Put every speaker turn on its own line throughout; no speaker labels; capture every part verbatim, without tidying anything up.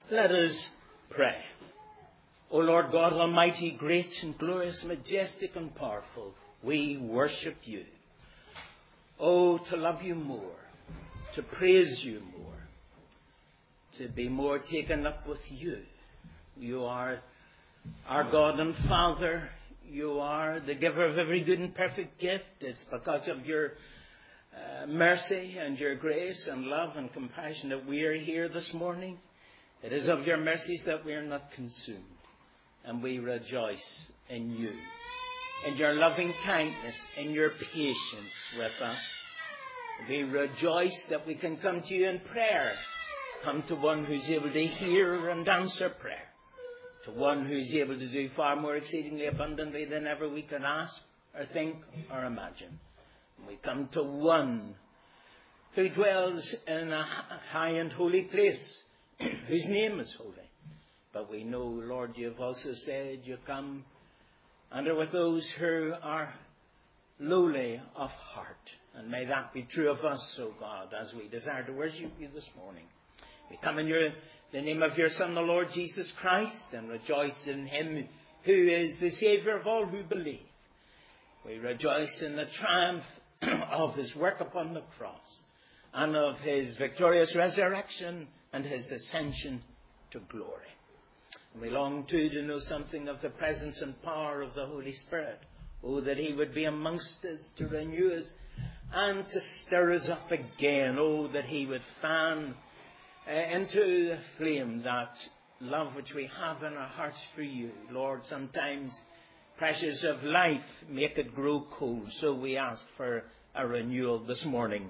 Let us pray. O Lord God Almighty, great and glorious, majestic and powerful, we worship you. Oh, to love you more, to praise you more, to be more taken up with you. You are our God and Father. You are the giver of every good and perfect gift. It's because of your uh, mercy and your grace and love and compassion that we are here this morning. It is of your mercies that we are not consumed. And we rejoice in you, in your loving kindness, in your patience with us. We rejoice that we can come to you in prayer. Come to one who's able to hear and answer prayer. To one who's able to do far more exceedingly abundantly than ever we can ask or think or imagine. We come to one who dwells in a high and holy place, whose name is holy. But we know, Lord, you have also said you come and are with those who are lowly of heart. And may that be true of us, O God, as we desire to worship you this morning. We come in your, the name of your Son, the Lord Jesus Christ, and rejoice in him who is the Saviour of all who believe. We rejoice in the triumph of his work upon the cross and of his victorious resurrection and his ascension to glory. And we long too to know something of the presence and power of the Holy Spirit. Oh, that he would be amongst us to renew us and to stir us up again. Oh, that he would fan uh, into the flame that love which we have in our hearts for you. Lord, sometimes pressures of life make it grow cold. So we ask for a renewal this morning.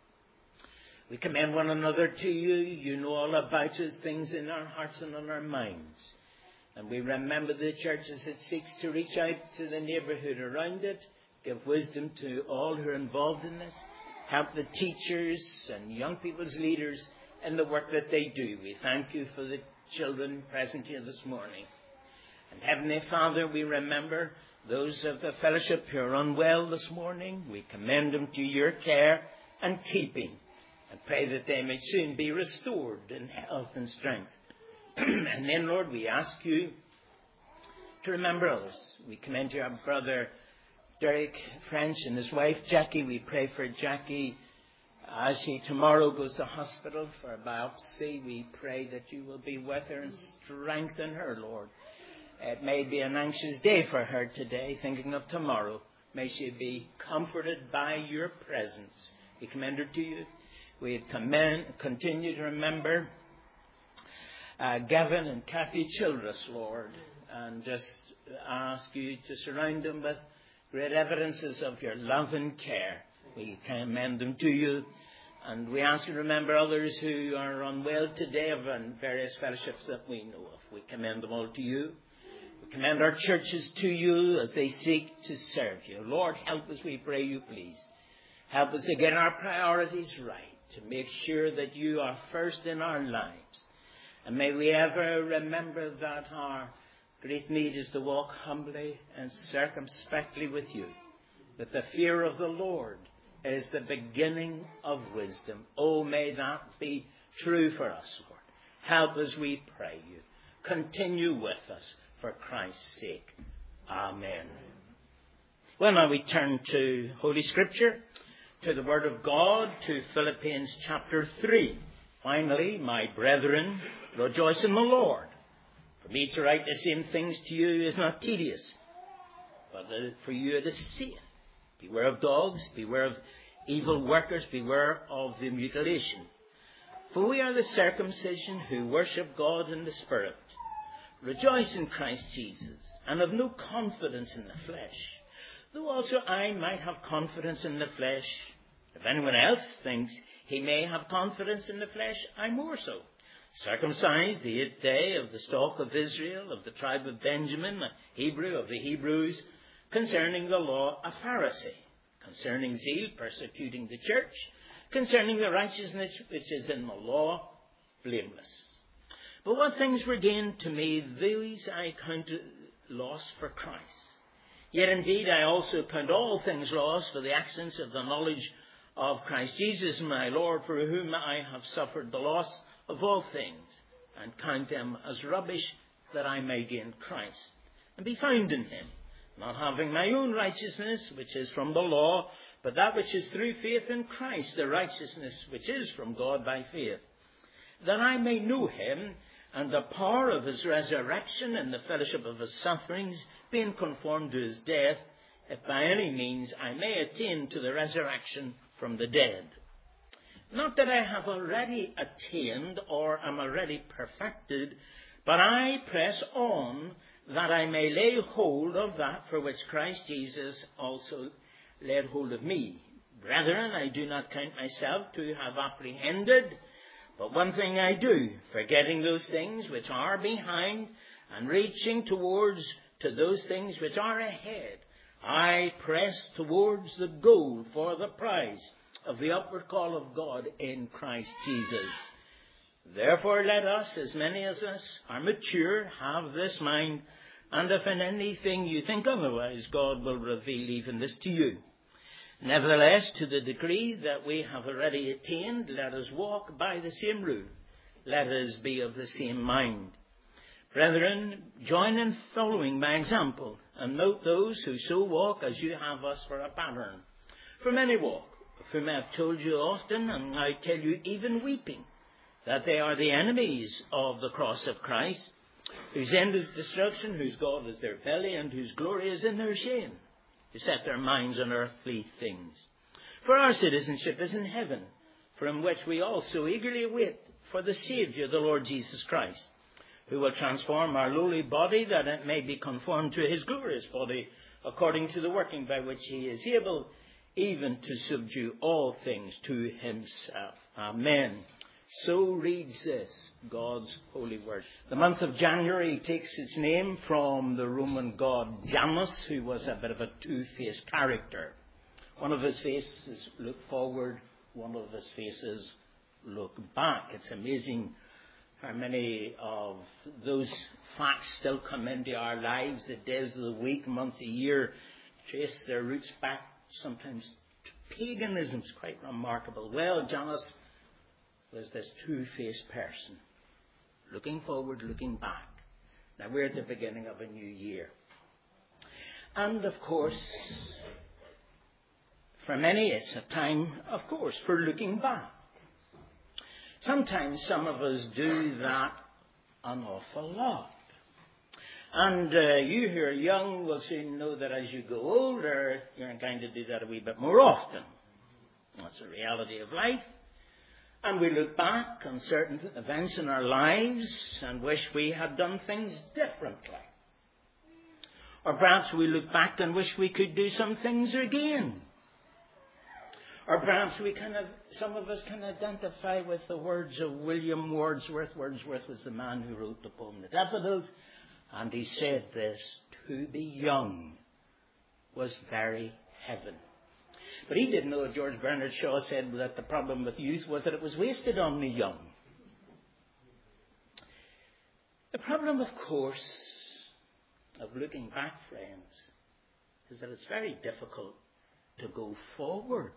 We commend one another to you. You know all about us, things in our hearts and in our minds. And we remember the church as it seeks to reach out to the neighbourhood around it. Give wisdom to all who are involved in this. Help the teachers and young people's leaders in the work that they do. We thank you for the children present here this morning. And Heavenly Father, we remember those of the fellowship who are unwell this morning. We commend them to your care and keeping. And pray that they may soon be restored in health and strength. And then, Lord, we ask you to remember us. We commend to our brother Derek French and his wife Jackie. We pray for Jackie as she tomorrow goes to hospital for a biopsy. We pray that you will be with her and strengthen her, Lord. It may be an anxious day for her today, thinking of tomorrow. May she be comforted by your presence. We commend her to you. We commend, continue to remember uh, Gavin and Kathy Childress, Lord, and just ask you to surround them with great evidences of your love and care. We commend them to you, and we ask you to remember others who are unwell today of various fellowships that we know of. We commend them all to you. We commend our churches to you as they seek to serve you. Lord, help us, we pray you, please. Help us to get our priorities right, to make sure that you are first in our lives. And may we ever remember that our great need is to walk humbly and circumspectly with you. That the fear of the Lord is the beginning of wisdom. Oh, may that be true for us, Lord. Help us, we pray you. Continue with us for Christ's sake. Amen. Well, now we turn to Holy Scripture, to the Word of God, to Philippians chapter three. Finally, my brethren, rejoice in the Lord. For me to write the same things to you is not tedious, but for you it is safe. Beware of dogs, beware of evil workers, beware of the mutilation. For we are the circumcision who worship God in the Spirit. Rejoice in Christ Jesus, and have no confidence in the flesh. Though also I might have confidence in the flesh. If anyone else thinks he may have confidence in the flesh, I more so. Circumcised the eighth day, of the stock of Israel, of the tribe of Benjamin, a Hebrew of the Hebrews, concerning the law, a Pharisee, concerning zeal, persecuting the church, concerning the righteousness which is in the law, blameless. But what things were gained to me, these I counted loss for Christ. Yet indeed I also count all things lost for the excellence of the knowledge of Christ Jesus my Lord, for whom I have suffered the loss of all things, and count them as rubbish, that I may gain Christ, and be found in him, not having my own righteousness, which is from the law, but that which is through faith in Christ, the righteousness which is from God by faith, that I may know him, and the power of his resurrection, and the fellowship of his sufferings, being conformed to his death, if by any means I may attain to the resurrection from the dead. Not that I have already attained or am already perfected, but I press on that I may lay hold of that for which Christ Jesus also laid hold of me. Brethren, I do not count myself to have apprehended, but one thing I do, forgetting those things which are behind, and reaching towards to those things which are ahead, I press towards the goal for the prize of the upward call of God in Christ Jesus. Therefore let us, as many as us are mature, have this mind, and if in anything you think otherwise, God will reveal even this to you. Nevertheless, to the degree that we have already attained, let us walk by the same rule. Let us be of the same mind. Brethren, join in following my example, and note those who so walk as you have us for a pattern. For many walk, of whom I have told you often, and I tell you even weeping, that they are the enemies of the cross of Christ, whose end is destruction, whose God is their belly, and whose glory is in their shame, to set their minds on earthly things. For our citizenship is in heaven, from which we also eagerly await for the Saviour, the Lord Jesus Christ, who will transform our lowly body, that it may be conformed to his glorious body, according to the working by which he is able even to subdue all things to himself. Amen. So reads this, God's holy word. The month of January takes its name from the Roman god Janus, who was a bit of a two-faced character. One of his faces looked forward, one of his faces looked back. It's amazing how many of those facts still come into our lives. The days of the week, months, a year, trace their roots back sometimes to paganism. It's quite remarkable. Well, Janus was this two-faced person, looking forward, looking back. Now we're at the beginning of a new year. And of course, for many it's a time, of course, for looking back. Sometimes some of us do that an awful lot. And uh, you who are young will soon know that as you go older, you're inclined to do that a wee bit more often. That's the reality of life. And we look back on certain events in our lives and wish we had done things differently. Or perhaps we look back and wish we could do some things again. Or perhaps we kind of, some of us can identify with the words of William Wordsworth. Wordsworth was the man who wrote the poem The Daffodils. And he said this, to be young was very heaven. But he didn't know that George Bernard Shaw said that the problem with youth was that it was wasted on the young. The problem, of course, of looking back, friends, is that it's very difficult to go forward.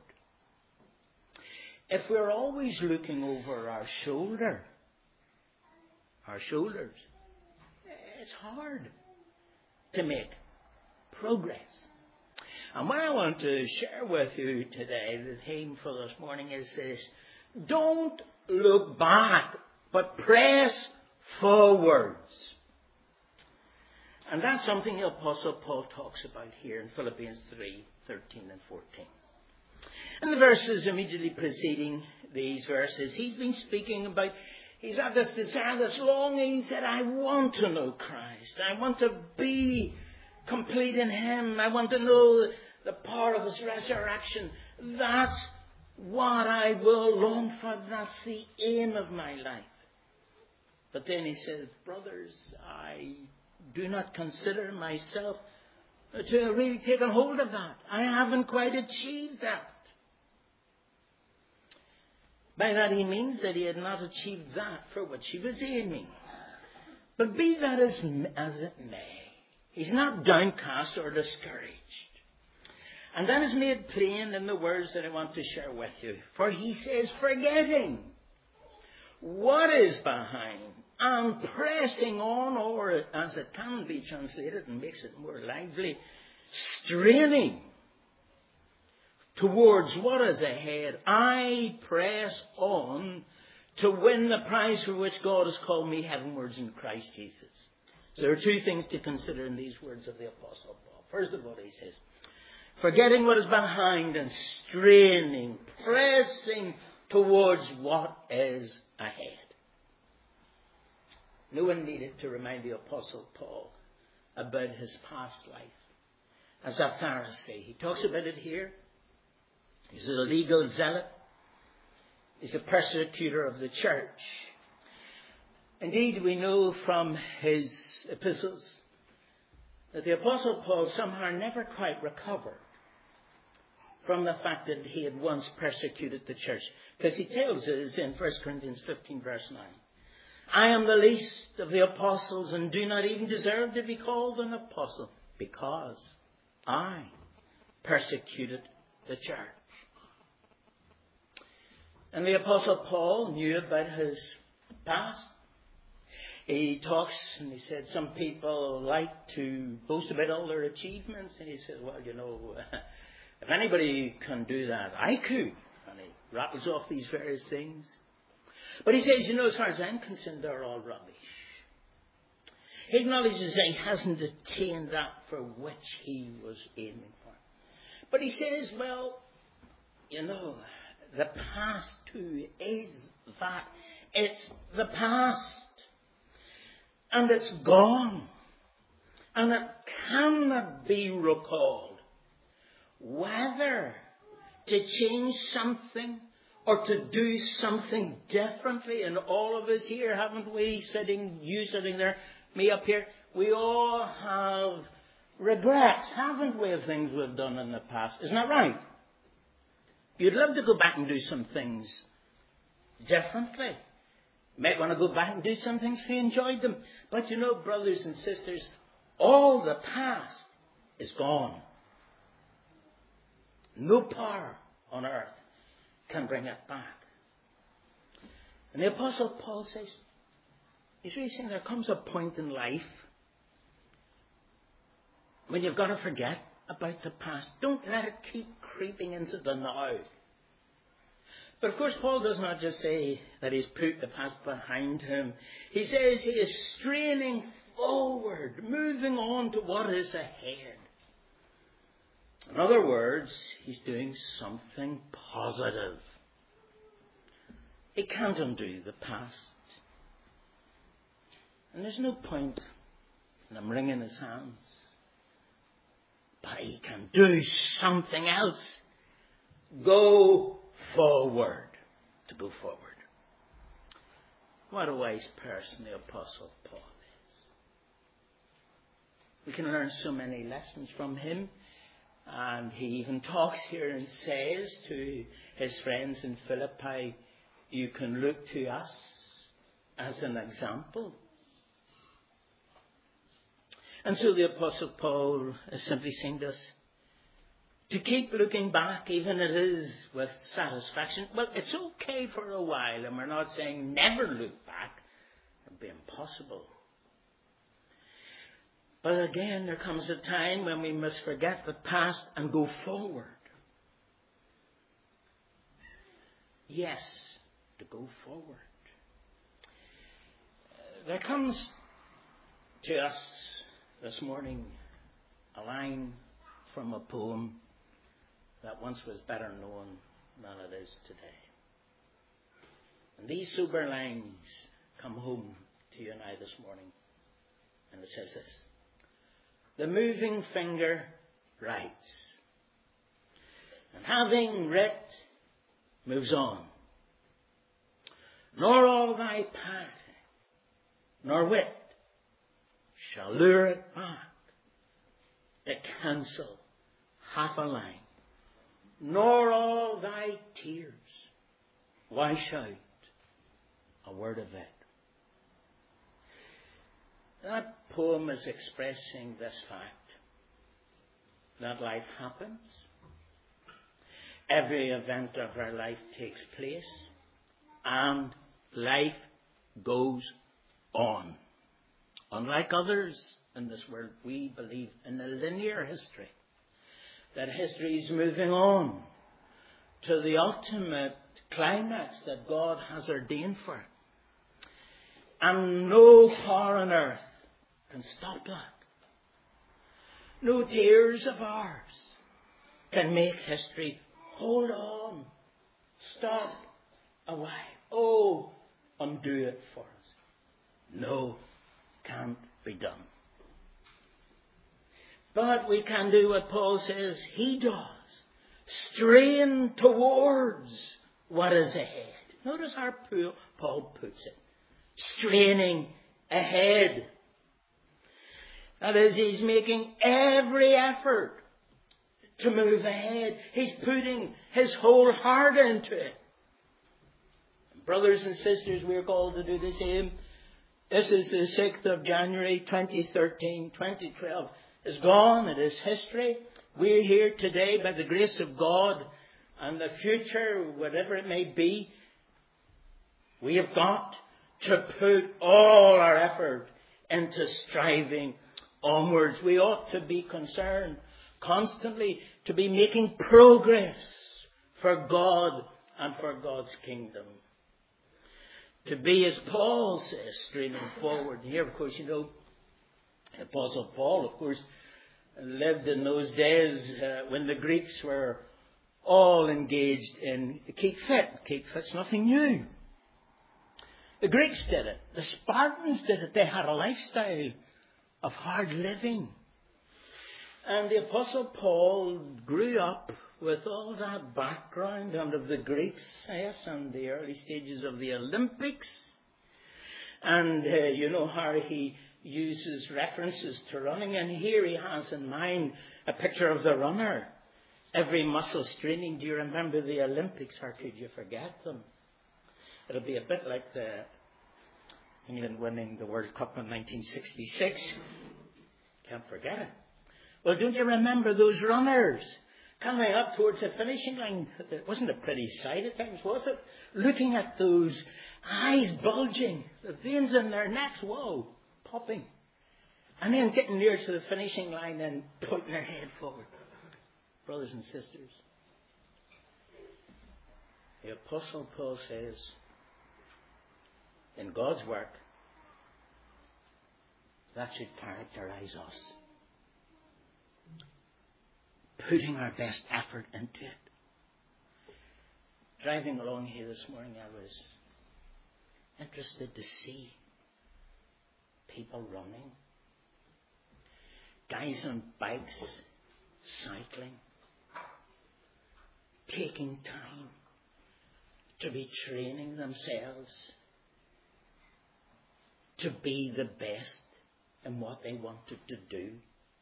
If we're always looking over our shoulder, our shoulders, it's hard to make progress. And what I want to share with you today, the theme for this morning is this: don't look back, but press forwards. And that's something the Apostle Paul talks about here in Philippians three, thirteen and fourteen. In the verses immediately preceding these verses, he's been speaking about, he's had this desire, this longing. He said, I want to know Christ. I want to be complete in him. I want to know the power of his resurrection. That's what I will long for. That's the aim of my life. But then he says, brothers, I do not consider myself to have really taken hold of that. I haven't quite achieved that. By that he means that he had not achieved that for which he was aiming. But be that as, as it may, he's not downcast or discouraged. And that is made plain in the words that I want to share with you. For he says, forgetting what is behind and pressing on, or as it can be translated and makes it more lively, straining towards what is ahead. I press on to win the prize for which God has called me heavenwards in Christ Jesus. So there are two things to consider in these words of the Apostle Paul. First of all, he says, forgetting what is behind and straining, pressing towards what is ahead. No one needed to remind the Apostle Paul about his past life as a Pharisee. He talks about it here. He's a legal zealot. He's a persecutor of the church. Indeed, we know from his epistles that the Apostle Paul somehow never quite recovered from the fact that he had once persecuted the church. Because he tells us in First Corinthians fifteen verse nine, I am the least of the apostles and do not even deserve to be called an apostle because I persecuted the church. And the Apostle Paul knew about his past. He talks and he said some people like to boast about all their achievements. And he said, well, you know, if anybody can do that, I could. And he rattles off these various things. But he says, you know, as far as I'm concerned, they're all rubbish. He acknowledges that he hasn't attained that for which he was aiming for. But he says, well, you know, the past too is that. It's the past. And it's gone. And it cannot be recalled. Whether to change something or to do something differently. And all of us here, haven't we, sitting, you sitting there, me up here, we all have regrets, haven't we, of things we've done in the past. Isn't that right? You'd love to go back and do some things differently. You might want to go back and do some things if you enjoyed them. But you know, brothers and sisters, all the past is gone. No power on earth can bring it back. And the Apostle Paul says, he's really saying there comes a point in life when you've got to forget about the past. Don't let it keep creeping into the now. But of course, Paul does not just say that he's put the past behind him. He says he is straining forward, moving on to what is ahead. In other words, he's doing something positive. He can't undo the past. And there's no point in him wringing his hands. But he can do something else. Go forward. To go forward. What a wise person the Apostle Paul is. We can learn so many lessons from him. And he even talks here and says to his friends in Philippi, you can look to us as an example. And so the Apostle Paul is simply saying to us, to keep looking back, even it is with satisfaction. Well, it's okay for a while, and we're not saying never look back. It would be impossible. But again, there comes a time when we must forget the past and go forward. Yes, to go forward. There comes to us this morning a line from a poem that once was better known than it is today. And these sober lines come home to you and I this morning. And it says this. The moving finger writes, and having writ, moves on. Nor all thy piety, nor wit, shall lure it back to cancel half a line. Nor all thy tears, why shout a word of it? That poem is expressing this fact, that life happens. Every event of our life takes place, and life goes on. Unlike others in this world, we believe in a linear history. That history is moving on to the ultimate climax that God has ordained for it. And no power on earth can stop that. No tears of ours can make history hold on, stop a while. Oh, undo it for us. No, can't be done. But we can do what Paul says he does. Strain towards what is ahead. Notice how Paul puts it. Straining ahead. That is, he's making every effort to move ahead. He's putting his whole heart into it. Brothers and sisters, we're called to do the same. This is the sixth of January, twenty thirteen, twenty twelve. It's gone. It is history. We're here today by the grace of God, and the future, whatever it may be, we have got to put all our effort into striving onwards. We ought to be concerned constantly to be making progress for God and for God's kingdom. To be, as Paul says, straining forward. Here, of course, you know, the Apostle Paul, of course, lived in those days uh, when the Greeks were all engaged in keep fit. Keep fit's nothing new. The Greeks did it. The Spartans did it. They had a lifestyle of hard living. And the Apostle Paul grew up with all that background under the Greeks, yes, and the early stages of the Olympics. And uh, you know how he uses references to running. And here he has in mind a picture of the runner. Every muscle straining. Do you remember the Olympics? How could you forget them? It'll be a bit like the England winning the World Cup in nineteen sixty-six. Can't forget it. Well, don't you remember those runners coming up towards the finishing line? It wasn't a pretty sight at times, was it? Looking at those eyes bulging, the veins in their necks, whoa, popping. And then getting near to the finishing line and putting their head forward. Brothers and sisters, the Apostle Paul says, in God's work, that should characterize us. Putting our best effort into it. Driving along here this morning, I was interested to see people running. Guys on bikes, cycling. Taking time to be training themselves to be the best in what they wanted to do.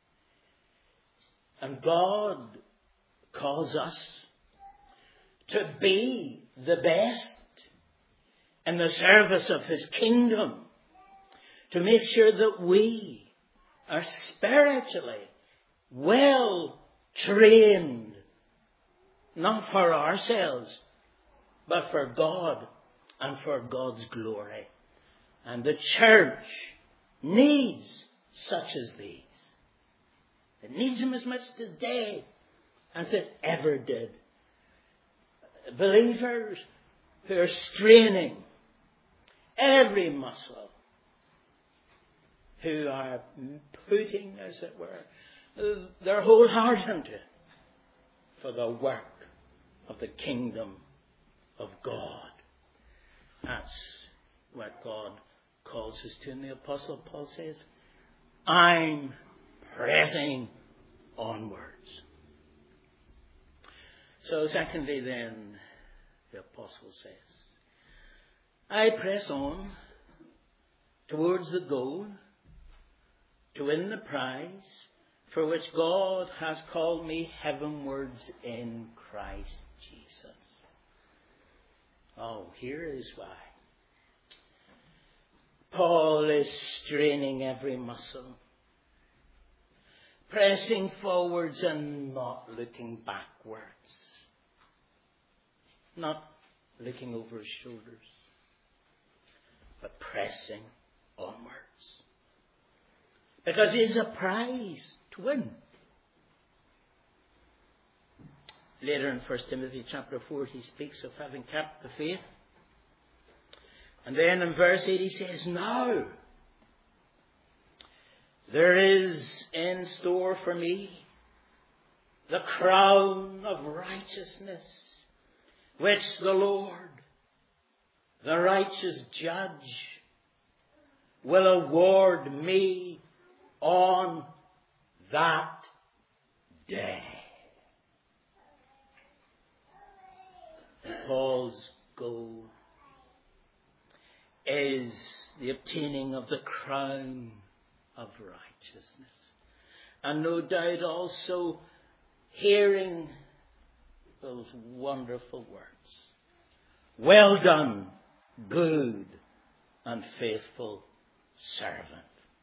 And God calls us to be the best in the service of His kingdom, to make sure that we are spiritually well trained, not for ourselves, but for God and for God's glory. And the church needs such as these. It needs them as much today as it ever did. Believers who are straining every muscle, who are putting, as it were, their whole heart into it for the work of the kingdom of God. That's what God calls us to. And the Apostle Paul says, I'm pressing onwards. So secondly then, the Apostle says, I press on towards the goal to win the prize for which God has called me heavenwards in Christ Jesus. Oh, here is why. Paul is straining every muscle, pressing forwards and not looking backwards, not looking over his shoulders, but pressing onwards. Because it is a prize to win. Later in First Timothy chapter four, he speaks of having kept the faith. And then in verse eight he says, now there is in store for me the crown of righteousness, which the Lord, the righteous judge, will award me on that day. Paul's goal is the obtaining of the crown of righteousness. And no doubt also hearing those wonderful words. Well done, good and faithful servant.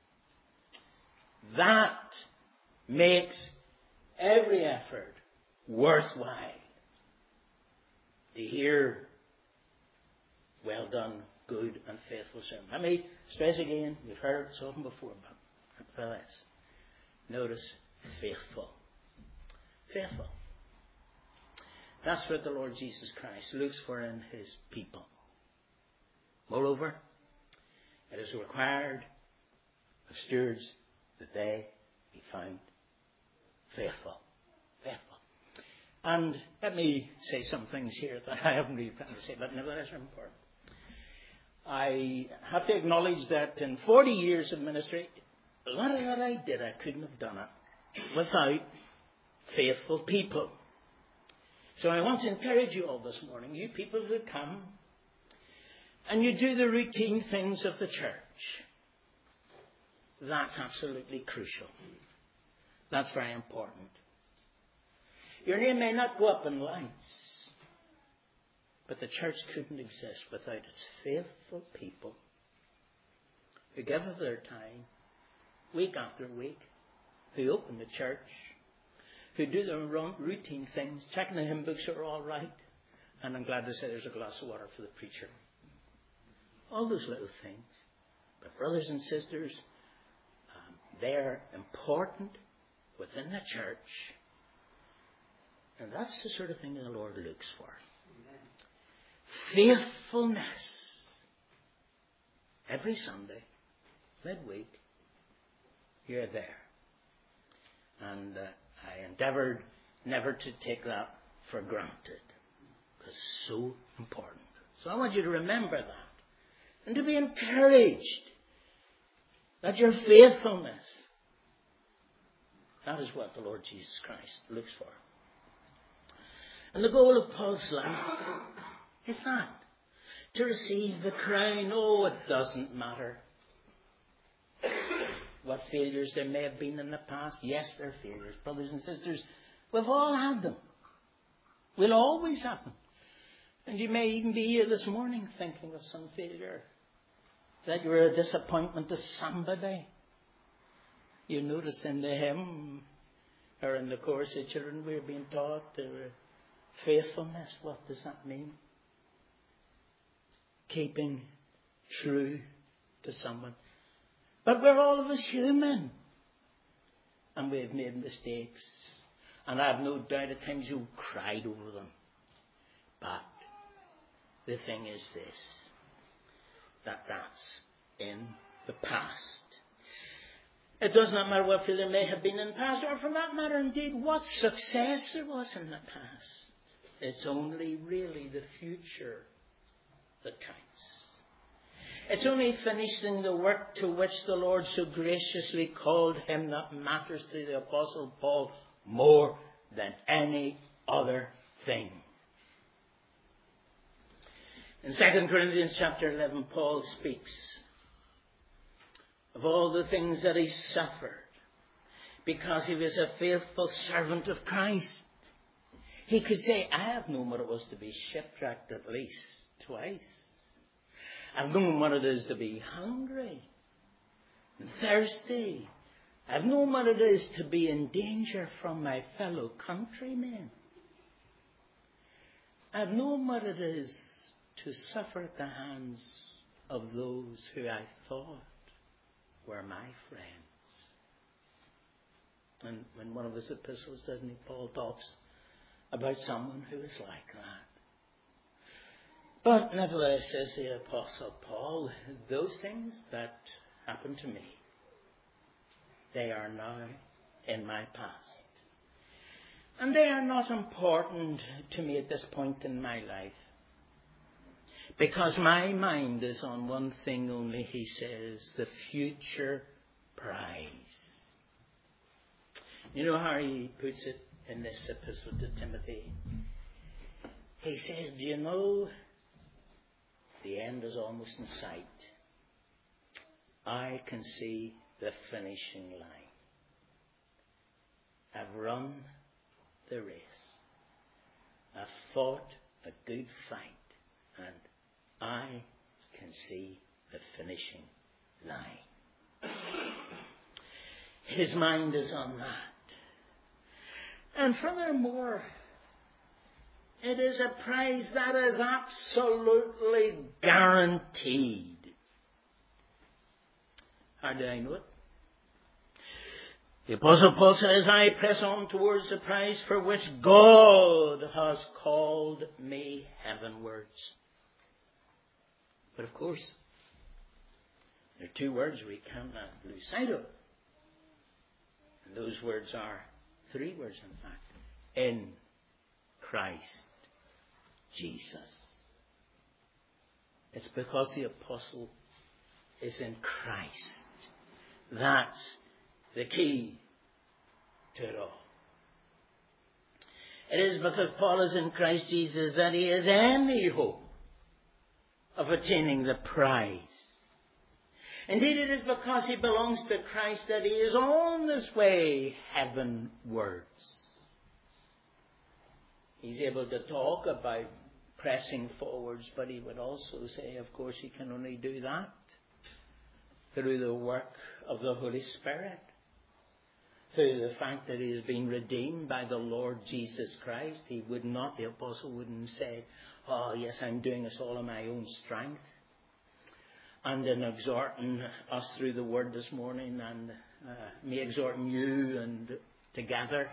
That makes every effort worthwhile. To hear, well done, good and faithful servant. Let me stress again, we've heard something before about this. Notice, faithful. Faithful. That's what the Lord Jesus Christ looks for in his people. Moreover, it is required of stewards that they be found faithful. Faithful. And let me say some things here that I haven't really planned to say, but nevertheless are important. I have to acknowledge that in forty years of ministry, a lot of what I did, I couldn't have done it without faithful people. So I want to encourage you all this morning, you people who come and you do the routine things of the church. That's absolutely crucial. That's very important. Your name may not go up in lights, but the church couldn't exist without its faithful people who give of their time week after week, who open the church, who do their routine things, checking the hymn books are all right, and I'm glad to say there's a glass of water for the preacher. All those little things. But brothers and sisters, um, they're important within the church. And that's the sort of thing the Lord looks for. Amen. Faithfulness. Every Sunday, midweek, you're there. And uh, I endeavoured never to take that for granted. Because it's so important. So I want you to remember that. And to be encouraged that your faithfulness, that is what the Lord Jesus Christ looks for. And the goal of Paul's life is that. To receive the crown. Oh, it doesn't matter what failures there may have been in the past. Yes, there are failures. Brothers and sisters, we've all had them. We'll always have them. And you may even be here this morning thinking of some failure. That you were a disappointment to somebody. You notice in the hymn or in the course the children were being taught, they were faithfulness. What does that mean? Keeping true to someone. But we're all of us human. And we've made mistakes. And I have no doubt at times you cried over them. But the thing is this. That that's in the past. It does not matter what failure may have been in the past, or for that matter indeed what success there was in the past. It's only really the future that counts. It's only finishing the work to which the Lord so graciously called him that matters to the Apostle Paul more than any other thing. In Second Corinthians chapter eleven, Paul speaks of all the things that he suffered because he was a faithful servant of Christ. He could say, I have known what it was to be shipwrecked at least twice. I've known what it is to be hungry and thirsty. I've known what it is to be in danger from my fellow countrymen. I've known what it is to suffer at the hands of those who I thought were my friends. And in one of his epistles, doesn't he, Paul talks about someone who is like that. But nevertheless, says the Apostle Paul, those things that happened to me, they are now in my past. And they are not important to me at this point in my life. Because my mind is on one thing only, he says, the future prize. You know how he puts it in this epistle to Timothy? He says, do you know, the end is almost in sight. I can see the finishing line. I've run the race. I've fought a good fight. And I can see the finishing line. His mind is on that. And furthermore, it is a prize that is absolutely guaranteed. How do I know it? The Apostle Paul says, I press on towards the prize for which God has called me heavenwards. But of course, there are two words we cannot lose sight of. And those words are, three words in fact, in Christ Jesus. It's because the apostle is in Christ. That's the key to it all. It is because Paul is in Christ Jesus that he has any hope of attaining the prize. Indeed, it is because he belongs to Christ that he is on this way heavenwards. He's able to talk about pressing forwards, but he would also say, of course, he can only do that through the work of the Holy Spirit, through the fact that he has been redeemed by the Lord Jesus Christ. He would not, the apostle wouldn't say, oh yes, I'm doing this all in my own strength. And in exhorting us through the word this morning, and uh, me exhorting you, and together,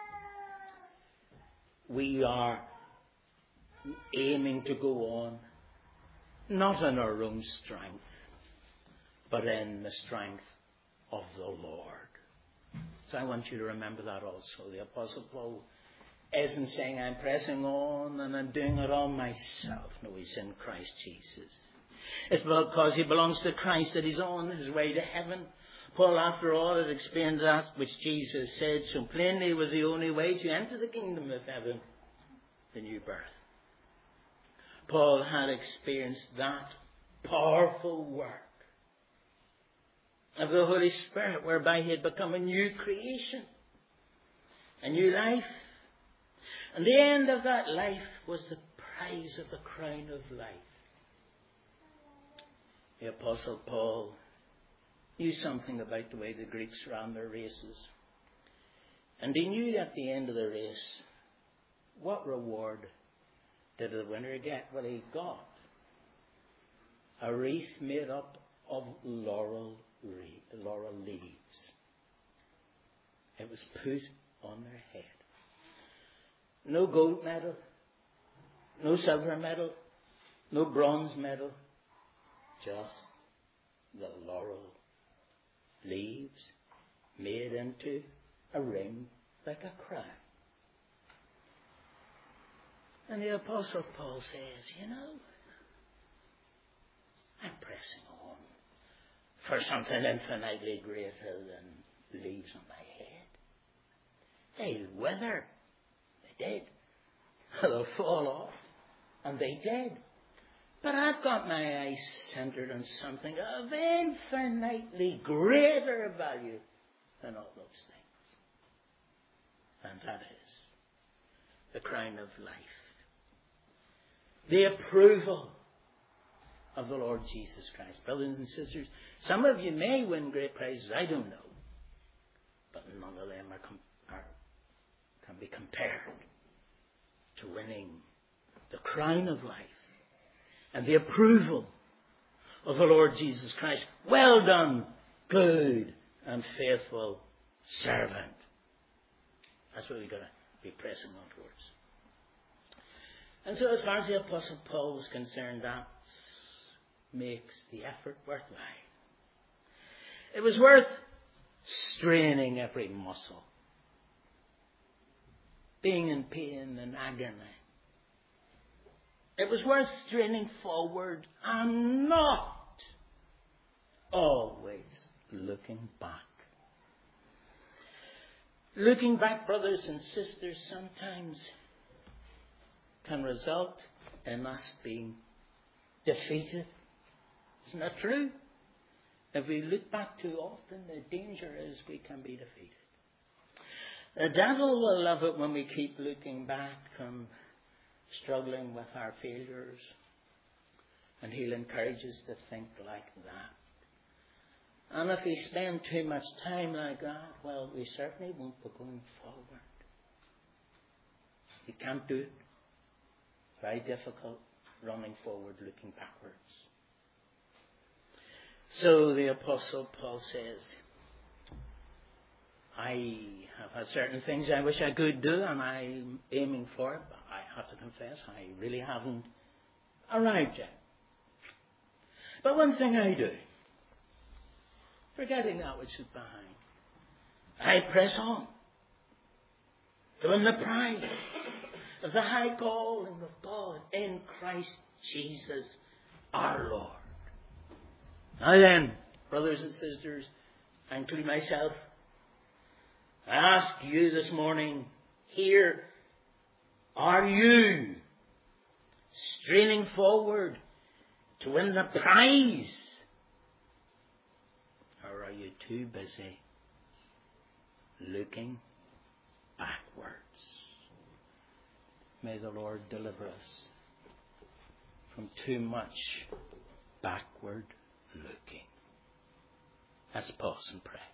we are aiming to go on, not in our own strength, but in the strength of the Lord. So I want you to remember that also. The Apostle Paul isn't saying I'm pressing on and I'm doing it all myself. No, he's in Christ Jesus. It's because he belongs to Christ that he's on his way to heaven. Paul, after all, had explained that which Jesus said so plainly was the only way to enter the kingdom of heaven, the new birth. Paul had experienced that powerful work of the Holy Spirit, whereby he had become a new creation, a new life. And the end of that life was the prize of the crown of life. The Apostle Paul knew something about the way the Greeks ran their races. And he knew at the end of the race, what reward did the winner get? Well, he got a wreath made up of laurel, laurel leaves. It was put on their head. No gold medal, no silver medal, no bronze medal, just the laurel leaves made into a ring like a crown. And the Apostle Paul says, you know, I'm pressing on for something infinitely greater than leaves on my head. They'll wither. They did. They'll fall off. And they did. But I've got my eyes centered on something of infinitely greater value than all those things. And that is the crown of life. The approval of the Lord Jesus Christ. Brothers and sisters, some of you may win great prizes, I don't know. But none of them are, com- are can be compared to winning the crown of life and the approval of the Lord Jesus Christ. Well done, good and faithful servant. That's what we've got to be pressing on towards. And so as far as the Apostle Paul was concerned, that makes the effort worthwhile. It was worth straining every muscle, being in pain and agony. It was worth straining forward and not always looking back. Looking back, brothers and sisters, sometimes can result in us being defeated. Isn't that true? If we look back too often, the danger is we can be defeated. The devil will love it when we keep looking back and struggling with our failures. And he'll encourage us to think like that. And if we spend too much time like that, well, we certainly won't be going forward. You can't do it. Very difficult running forward, looking backwards. So the Apostle Paul says, I have had certain things I wish I could do, and I'm aiming for it, but I have to confess I really haven't arrived yet. But one thing I do, forgetting that which is behind, I press on to win the prize of the high calling of God in Christ Jesus our Lord. Now then, brothers and sisters, I include myself, I ask you this morning, here, are you straining forward to win the prize? Or are you too busy looking backwards? May the Lord deliver us from too much backward looking. Let's pause and pray.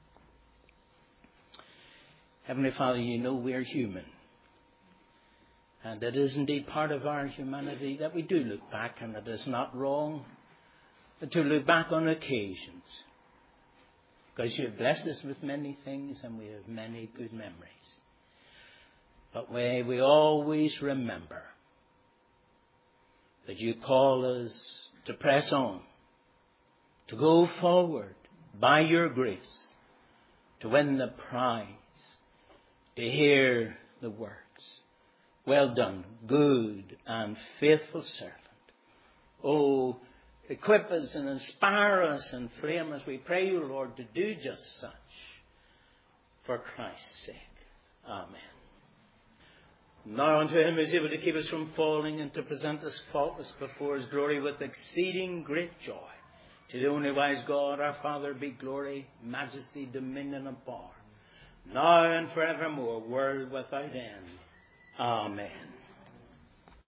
Heavenly Father, you know we are human. And it is indeed part of our humanity that we do look back, and it is not wrong to look back on occasions. Because you have blessed us with many things and we have many good memories. But may we always remember that you call us to press on, to go forward by your grace, to win the prize, to hear the words, well done, good and faithful servant. Oh, equip us and inspire us and frame us. We pray you, Lord, to do just such for Christ's sake. Amen. Now unto him who is able to keep us from falling and to present us faultless before his glory with exceeding great joy. To the only wise God, our Father, be glory, majesty, dominion, and power, now and forevermore, world without end. Amen.